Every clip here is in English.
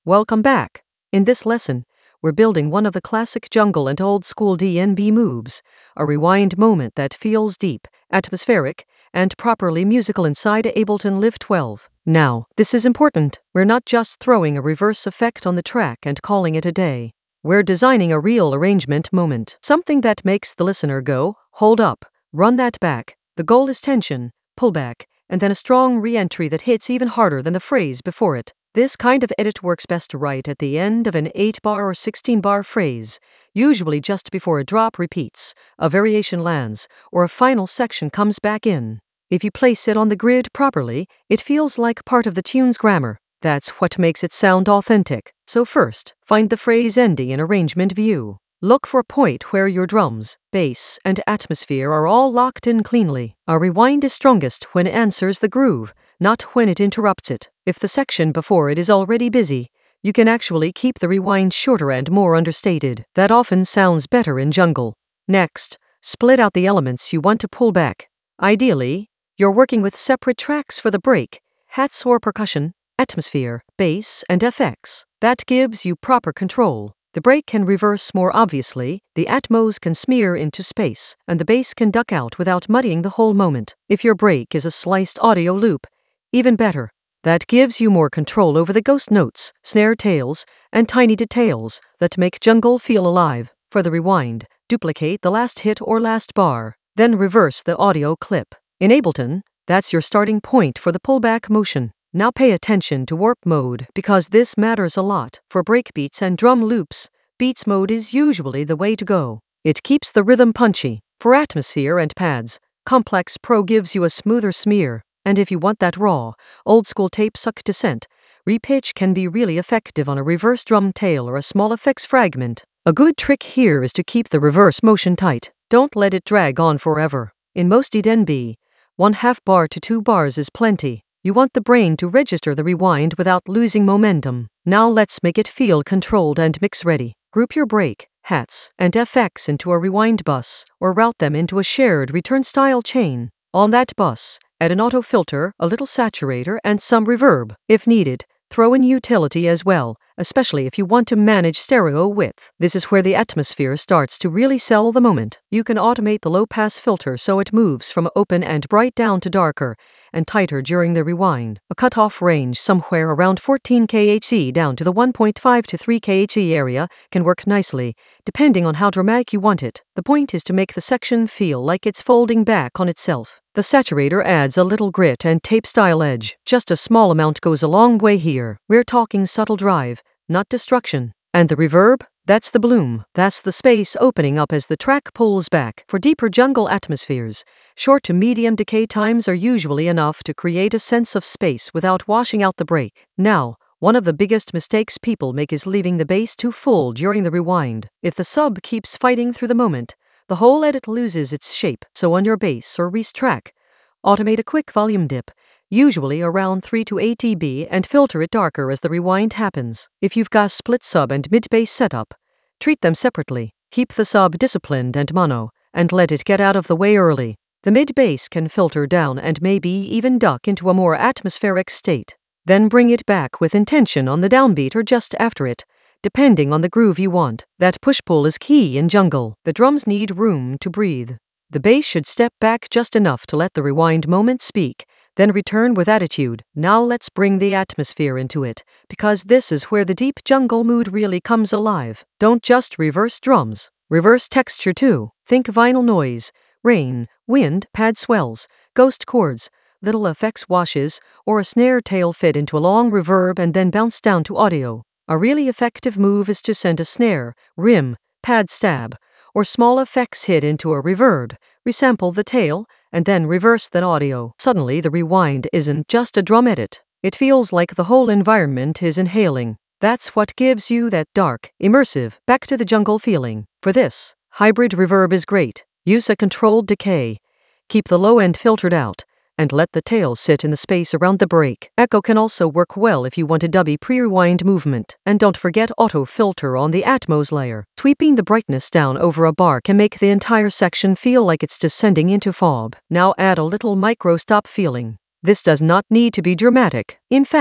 Welcome back. In this lesson, we're building one of the classic jungle and old school DNB moves, a rewind moment that feels deep, atmospheric, and properly musical inside Ableton Live 12. Now, this is important. We're not just throwing a reverse effect on the track and calling it a day. We're designing a real arrangement moment, something that makes the listener go, hold up, run that back. The goal is tension, pullback, and then a strong re-entry that hits even harder than the phrase before it. This kind of edit works best right at the end of an 8-bar or 16-bar phrase, usually just before a drop repeats, a variation lands, or a final section comes back in. If you place it on the grid properly, it feels like part of the tune's grammar. That's what makes it sound authentic. So first, find the phrase ending in arrangement view. Look for a point where your drums, bass, and atmosphere are all locked in cleanly. A rewind is strongest when it answers the groove, not when it interrupts it. If the section before it is already busy, you can actually keep the rewind shorter and more understated. That often sounds better in jungle. Next, split out the elements you want to pull back. Ideally, you're working with separate tracks for the break, hats or percussion, atmosphere, bass, and FX. That gives you proper control. The break can reverse more obviously, the atmos can smear into space, and the bass can duck out without muddying the whole moment. If your break is a sliced audio loop, even better. That gives you more control over the ghost notes, snare tails, and tiny details that make jungle feel alive. For the rewind, duplicate the last hit or last bar, then reverse the audio clip. In Ableton, that's your starting point for the pullback motion. Now pay attention to warp mode, because this matters a lot. For breakbeats and drum loops, beats mode is usually the way to go. It keeps the rhythm punchy. For atmosphere and pads, Complex Pro gives you a smoother smear. And if you want that raw, old-school tape-suck descent, repitch can be really effective on a reverse drum tail or a small effects fragment. A good trick here is to keep the reverse motion tight. Don't let it drag on forever. In most DNB, 1/2 bar to 2 bars is plenty. You want the brain to register the rewind without losing momentum. Now let's make it feel controlled and mix-ready. Group your break, hats, and FX into a rewind bus, or route them into a shared return-style chain. On that bus, add an auto filter, a little saturator, and some reverb. If needed, throw in utility as well, especially if you want to manage stereo width. This is where the atmosphere starts to really sell the moment. You can automate the low-pass filter so it moves from open and bright down to darker and tighter during the rewind. A cutoff range somewhere around 14 kHz down to the 1.5 to 3 kHz area can work nicely, depending on how dramatic you want it. The point is to make the section feel like it's folding back on itself. The saturator adds a little grit and tape-style edge. Just a small amount goes a long way here. We're talking subtle drive, not destruction. And the reverb? That's the bloom. That's the space opening up as the track pulls back. For deeper jungle atmospheres, short to medium decay times are usually enough to create a sense of space without washing out the break. Now, one of the biggest mistakes people make is leaving the bass too full during the rewind. If the sub keeps fighting through the moment, the whole edit loses its shape. So on your bass or Reese track, automate a quick volume dip, usually around 3 to 8 dB, and filter it darker as the rewind happens. If you've got split sub and mid-bass setup, treat them separately. Keep the sub disciplined and mono, and let it get out of the way early. The mid-bass can filter down and maybe even duck into a more atmospheric state. Then bring it back with intention on the downbeat or just after it, depending on the groove you want. That push-pull is key in jungle. The drums need room to breathe. The bass should step back just enough to let the rewind moment speak, then return with attitude. Now let's bring the atmosphere into it, because this is where the deep jungle mood really comes alive. Don't just reverse drums. Reverse texture too. Think vinyl noise, rain, wind, pad swells, ghost chords, little effects washes, or a snare tail fit into a long reverb and then bounce down to audio. A really effective move is to send a snare, rim, pad stab, or small effects hit into a reverb, resample the tail, and then reverse that audio. Suddenly the rewind isn't just a drum edit. It feels like the whole environment is inhaling. That's what gives you that dark, immersive, back to the jungle feeling. For this, hybrid reverb is great. Use a controlled decay. Keep the low end filtered out, and let the tail sit in the space around the break. Echo can also work well if you want a dubby pre-rewind movement. And don't forget auto filter on the Atmos layer. Tweaking the brightness down over a bar can make the entire section feel like it's descending into fog. Now add a little micro stop feeling. This does not need to be dramatic. In fact,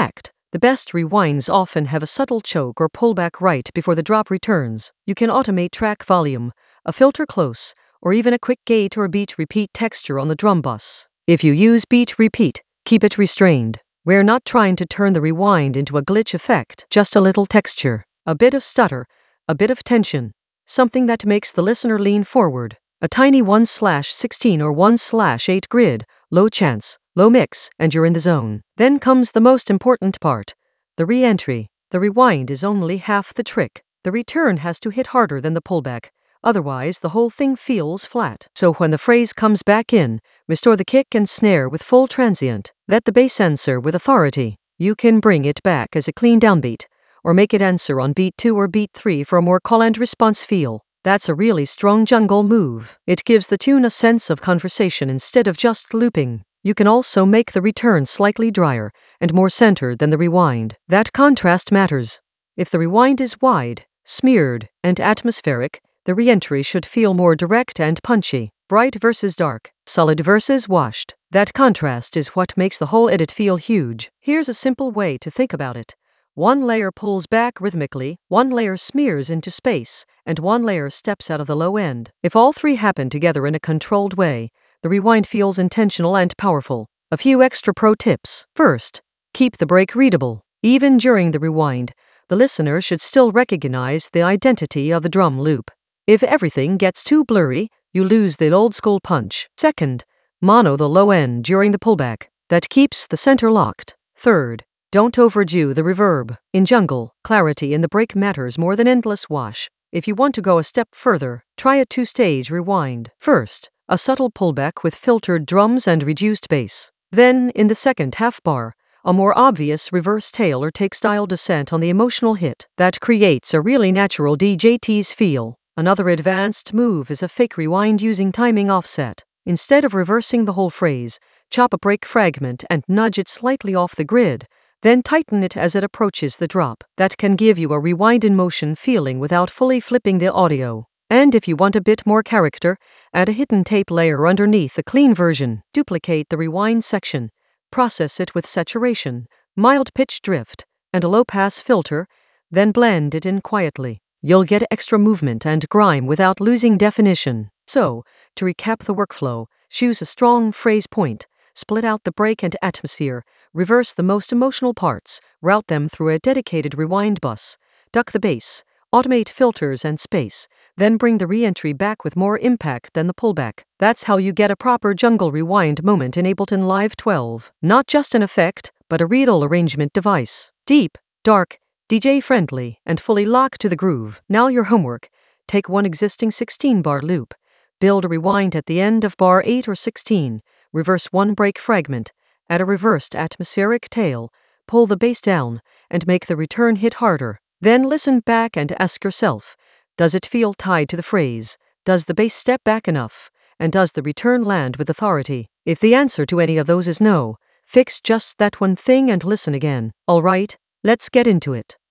The best rewinds often have a subtle choke or pullback right before the drop returns. You can automate track volume, a filter close, or even a quick gate or beat repeat texture on the drum bus. If you use beat repeat, keep it restrained. We're not trying to turn the rewind into a glitch effect, just a little texture, a bit of stutter, a bit of tension, something that makes the listener lean forward. A tiny 1/16 or 1/8 grid, low chance, low mix, and you're in the zone. Then comes the most important part, the re-entry. The rewind is only half the trick. The return has to hit harder than the pullback. Otherwise, the whole thing feels flat. So when the phrase comes back in, restore the kick and snare with full transient. Let the bass answer with authority. You can bring it back as a clean downbeat, or make it answer on beat 2 or beat 3 for a more call and response feel. That's a really strong jungle move. It gives the tune a sense of conversation instead of just looping. You can also make the return slightly drier and more centered than the rewind. That contrast matters. If the rewind is wide, smeared, and atmospheric, the re-entry should feel more direct and punchy. Bright versus dark, solid versus washed. That contrast is what makes the whole edit feel huge. Here's a simple way to think about it. One layer pulls back rhythmically, one layer smears into space, and one layer steps out of the low end. If all three happen together in a controlled way, the rewind feels intentional and powerful. A few extra pro tips. First, keep the break readable. Even during the rewind, the listener should still recognize the identity of the drum loop. If everything gets too blurry, you lose the old school punch. Second, mono the low end during the pullback. That keeps the center locked. Third, don't overdo the reverb. In jungle, clarity in the break matters more than endless wash. If you want to go a step further, try a two-stage rewind. First, a subtle pullback with filtered drums and reduced bass. Then, in the second half bar, a more obvious reverse tail or take-style descent on the emotional hit. That creates a really natural DJ tease feel. Another advanced move is a fake rewind using timing offset. Instead of reversing the whole phrase, chop a break fragment and nudge it slightly off the grid, then tighten it as it approaches the drop. That can give you a rewind in motion feeling without fully flipping the audio. And if you want a bit more character, add a hidden tape layer underneath the clean version. Duplicate the rewind section. Process it with saturation, mild pitch drift, and a low-pass filter, then blend it in quietly. You'll get extra movement and grime without losing definition. So, to recap the workflow, choose a strong phrase point, split out the break and atmosphere, reverse the most emotional parts, route them through a dedicated rewind bus, duck the bass, automate filters and space, then bring the re-entry back with more impact than the pullback. That's how you get a proper jungle rewind moment in Ableton Live 12. Not just an effect, but a real arrangement device. Deep, dark, DJ-friendly, and fully locked to the groove. Now your homework. Take one existing 16-bar loop. Build a rewind at the end of bar 8 or 16. Reverse one break fragment. Add a reversed atmospheric tail. Pull the bass down, and make the return hit harder. Then listen back and ask yourself, does it feel tied to the phrase? Does the bass step back enough? And does the return land with authority? If the answer to any of those is no, fix just that one thing and listen again. All right, let's get into it.